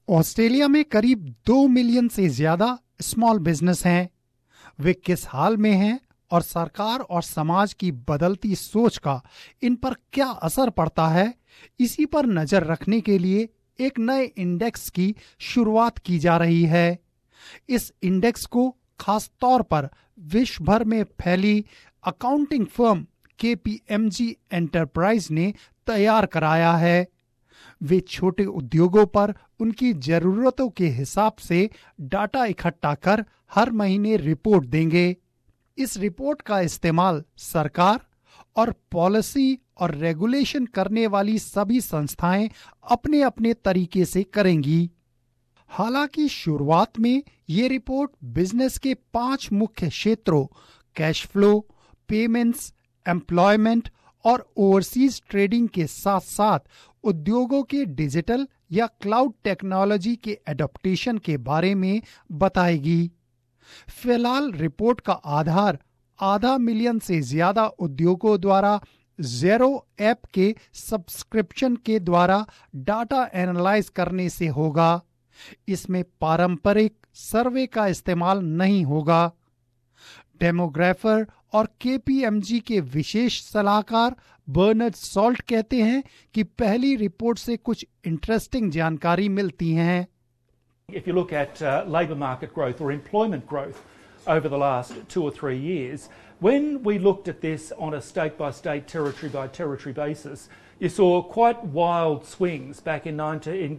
Australia में करीब 2 million से ज्यादा स्मॉल बिजनेस हैं। वे किस हाल में हैं और सरकार और समाज की बदलती सोच का इन पर क्या असर पड़ता है, इसी पर नजर रखने के लिए एक नए इंडेक्स की शुरुआत की जा रही है। इस इंडेक्स को खास तौर पर विश्व भर में फैली अकाउंटिंग फर्म KPMG एंटरप्राइज ने तैयार कराया है। वे छोटे उद्योगों पर उनकी जरूरतों के हिसाब से डाटा इकट्ठा कर हर महीने रिपोर्ट देंगे। इस रिपोर्ट का इस्तेमाल सरकार और पॉलिसी और रेगुलेशन करने वाली सभी संस्थाएं अपने अपने तरीके से करेंगी। हालांकि शुरुआत में ये रिपोर्ट बिजनेस के 5 मुख्य क्षेत्रों कैश फ्लो, पेमेंट्स, एम्प्लॉयमेंट और ओवरसीज ट्रेडिंग के साथ साथ उद्योगों के डिजिटल या क्लाउड टेक्नोलॉजी के एडॉप्टेशन के बारे में बताएगी। फिलहाल रिपोर्ट का आधार 0.5 मिलियन से ज्यादा उद्योगों द्वारा ज़ेरो ऐप के सब्सक्रिप्शन के द्वारा डाटा एनालाइज करने से होगा। इसमें पारंपरिक सर्वे का इस्तेमाल नहीं होगा। डेमोग्राफर और KPMG के विशेष सलाहकार बर्नार्ड सॉल्ट कहते हैं कि पहली रिपोर्ट से कुछ इंटरेस्टिंग जानकारी मिलती हैं। If you look at labour market growth or employment growth over the last 2 or 3 years, when we looked at this on a state-by-state, territory-by-territory basis, you saw quite wild swings back in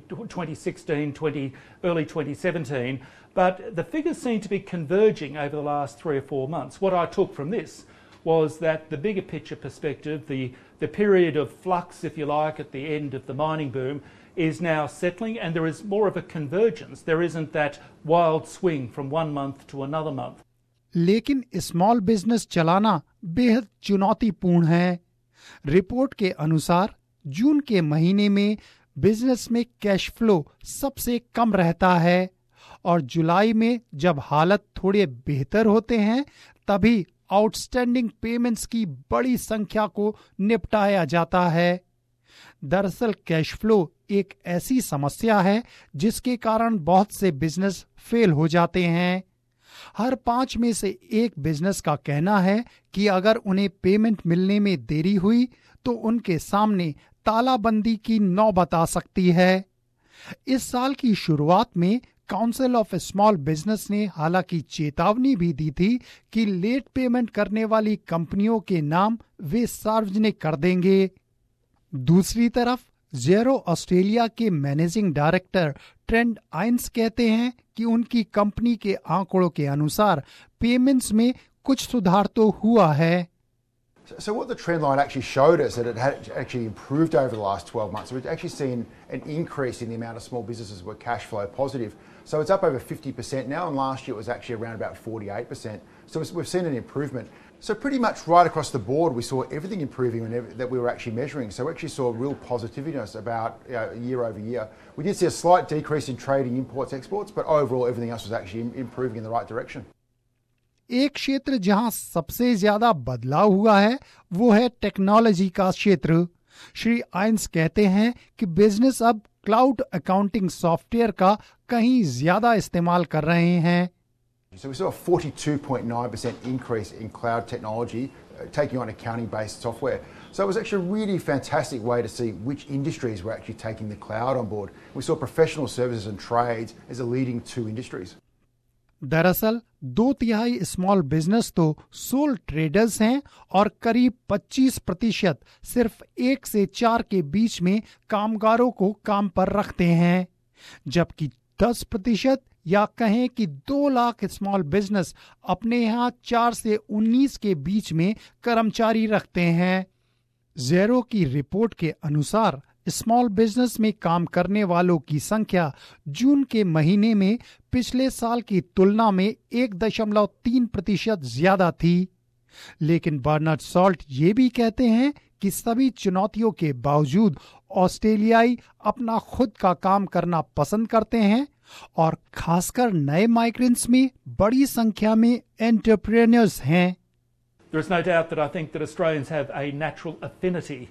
2016, early 2017, but the figures seem to be converging over the last 3 or 4 months. What I took from this was that the bigger picture perspective, the period of flux, if you like, at the end of the mining boom, is now settling, and there is more of a convergence. There isn't that wild swing from one month to another month. लेकिन small business चलाना बेहद चुनौतीपूर्ण है। Report के अनुसार जून के महीने में बिजनेस में कैश फ्लो सबसे कम रहता है और जुलाई में जब हालत थोड़े बेहतर होते हैं तभी आउटस्टैंडिंग पेमेंट्स की बड़ी संख्या को निपटाया जाता है। दरअसल कैश फ्लो एक ऐसी समस्या है जिसके कारण बहुत से बिजनेस फेल हो जाते हैं। हर 5 में से एक बिजनेस का कहना है कि अगर उन्हें पेमेंट मिलने में देरी हुई तो उनके सामने तालाबंदी की नौबत आ सकती है। इस साल की शुरुआत में काउंसिल ऑफ स्मॉल बिजनेस ने हालांकि चेतावनी भी दी थी कि लेट पेमेंट करने वाली कंपनियों के नाम वे सार्वजनिक कर देंगे। दूसरी तरफ ज़ेरो ऑस्ट्रेलिया के मैनेजिंग डायरेक्टर ट्रेंट आइंस कहते हैं कि उनकी कंपनी के आंकड़ों के अनुसार पेमेंट्स में कुछ सुधार तो हुआ है। So what the trend line actually showed us that it had actually improved over the last 12 months. So we've actually seen an increase in the amount of small businesses who were cash flow positive. So it's up over 50% now, and last year it was actually around about 48%. So we've seen an improvement. So pretty much right across the board, we saw everything improving that we were actually measuring. So we actually saw real positiveness about year over year. We did see a slight decrease in trading imports, exports, but overall everything else was actually improving in the right direction. एक क्षेत्र जहां सबसे ज्यादा बदलाव हुआ है वो है टेक्नोलॉजी का क्षेत्र। श्री आइंस कहते हैं कि बिजनेस अब क्लाउड अकाउंटिंग सॉफ्टवेयर का कहीं ज्यादा इस्तेमाल कर रहे हैं। So we saw a 42.9% increase in cloud technology taking on accounting-based software. So it was actually a really fantastic way to see which industries were actually taking the cloud on board. We saw professional services and trades as the leading 2 industries. दरअसल 2/3 small business तो sole traders हैं और करीब 25% सिर्फ 1 से 4 के बीच में कामगारों को काम पर रखते हैं, जबकि 10% या कहें कि 2 लाख स्मॉल बिजनेस अपने यहाँ 4 से 19 के बीच में कर्मचारी रखते हैं। ज़ेरो की रिपोर्ट के अनुसार स्मॉल बिजनेस में काम करने वालों की संख्या जून के महीने में पिछले साल की तुलना में 1.3% ज्यादा थी। लेकिन बर्नार्ड सॉल्ट ये भी कहते हैं कि सभी चुनौतियों के बावजूद ऑस्ट्रेलियाई अपना खुद का काम करना पसंद करते हैं और खासकर नए माइग्रेंट्स में बड़ी संख्या में एंटरप्रेन्योर्स हैं। There is no doubt that I think that Australians have a natural affinity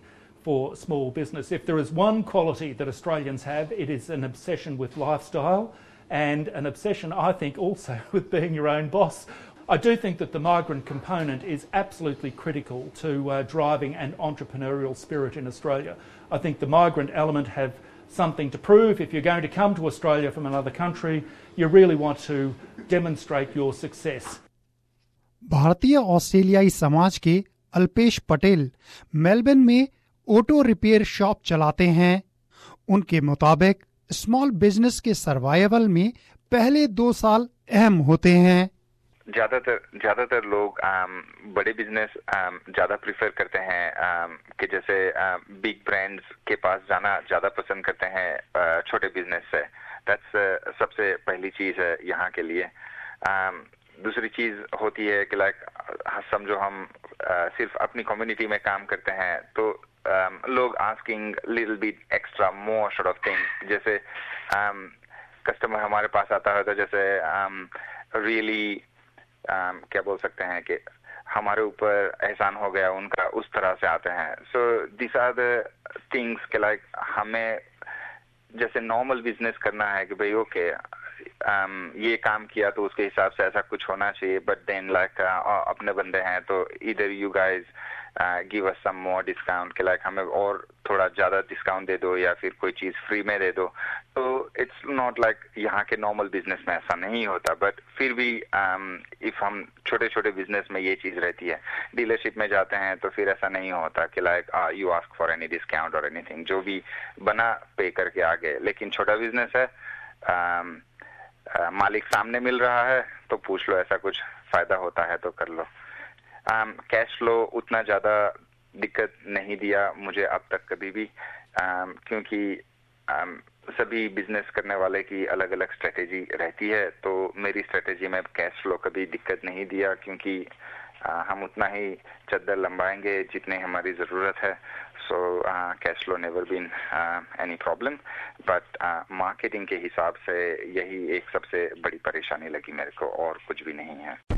for small business. If there is one quality that Australians have, it is an obsession with lifestyle and an obsession, I think, also with being your own boss. I do think that the migrant component is absolutely critical to driving an entrepreneurial spirit in Australia. I think the migrant element have something to prove. If you're going to come to Australia from another country, you really want to demonstrate your success. भारतीय ऑस्ट्रेलियाई समाज के Alpesh Patel Melbourne में auto repair shop चलाते हैं। उनके मुताबिक small business के सर्वाइवल में पहले 2 साल अहम होते हैं। ज्यादातर लोग बड़े बिजनेस ज्यादा प्रिफर करते हैं कि जैसे बिग ब्रांड्स के पास जाना ज्यादा पसंद करते हैं छोटे बिजनेस से। दैट्स सबसे पहली चीज है यहाँ के लिए। दूसरी चीज होती है कि लाइक समझो हम सिर्फ अपनी कम्युनिटी में काम करते हैं तो लोग asking little bit extra more sort of thing. जैसे कस्टमर हमारे पास आता है तो जैसे रियली क्या बोल सकते हैं कि हमारे ऊपर एहसान हो गया उनका, उस तरह से आते हैं। So this are the things के लाइक हमें जैसे नॉर्मल बिजनेस करना है कि भाई ओके ये काम किया तो उसके हिसाब से ऐसा कुछ होना चाहिए, बट देन लाइक अपने बंदे हैं तो इधर you guys give us some more discount के लाइक हमें और थोड़ा ज्यादा डिस्काउंट दे दो या फिर कोई चीज फ्री में दे दो। तो इट्स नॉट लाइक यहाँ के नॉर्मल बिजनेस में ऐसा नहीं होता, बट फिर भी इफ हम छोटे छोटे बिजनेस में ये चीज रहती है। डीलरशिप में जाते हैं तो फिर ऐसा नहीं होता कि like you ask for any discount और एनीथिंग, जो भी बना पे करके आगे। लेकिन छोटा बिजनेस है, मालिक सामने मिल रहा है तो पूछ लो, ऐसा कुछ फायदा होता है तो कर लो। कैश फ्लो उतना ज्यादा दिक्कत नहीं दिया मुझे अब तक कभी भी, क्योंकि सभी बिजनेस करने वाले की अलग अलग स्ट्रेटेजी रहती है। तो मेरी स्ट्रेटेजी में कैश फ्लो कभी दिक्कत नहीं दिया, क्योंकि हम उतना ही चद्दर लंबाएंगे जितने हमारी जरूरत है। So cash flow never been any problem, but marketing के हिसाब से यही एक सबसे बड़ी परेशानी लगी मेरे को, और कुछ भी नहीं है।